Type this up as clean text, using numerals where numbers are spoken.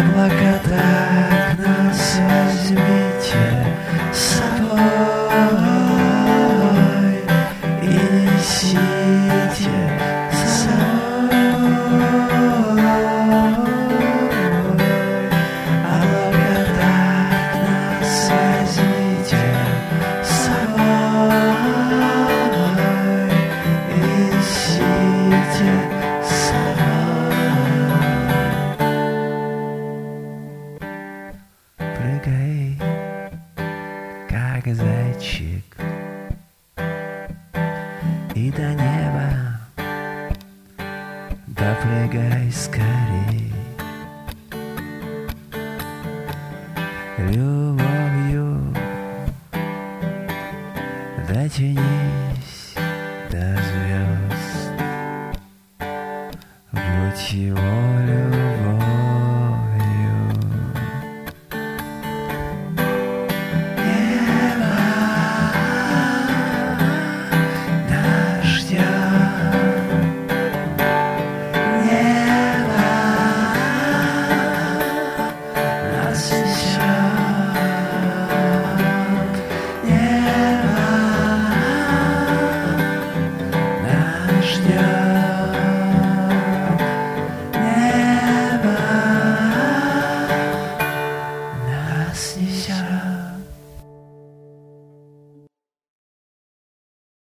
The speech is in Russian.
Облака так нас возьмите с собой и несите с собой. Облака так нас возьмите с собой и несите с собой. Прыгай, как зайчик, и до неба допрыгай скорей. Любовью дотяни